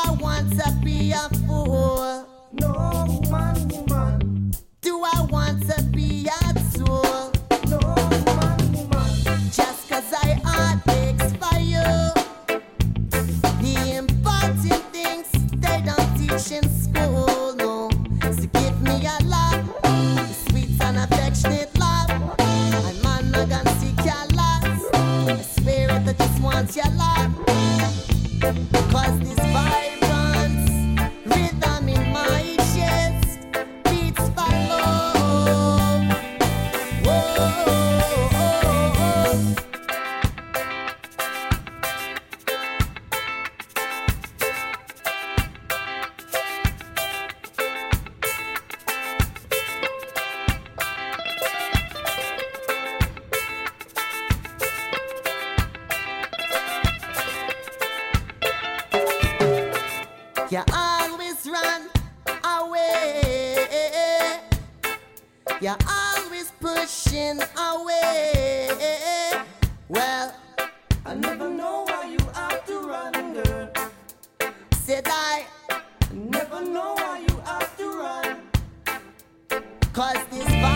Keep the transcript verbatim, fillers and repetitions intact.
I want to be a fool? No, woman, woman. Do I want to be a tool? No, woman, woman. Just cause I heart aches for you. The important things they don't teach in school, no. So give me a love, a sweet and affectionate love. And man, not gonna seek your loss. A spirit that just wants your love. Cause this vibrance, rhythm in my chest, beats for love. Whoa, oh, oh. You always run away. You're always pushing away. Well, I never know why you have to run, girl. said I, I never know why you have to run. cause this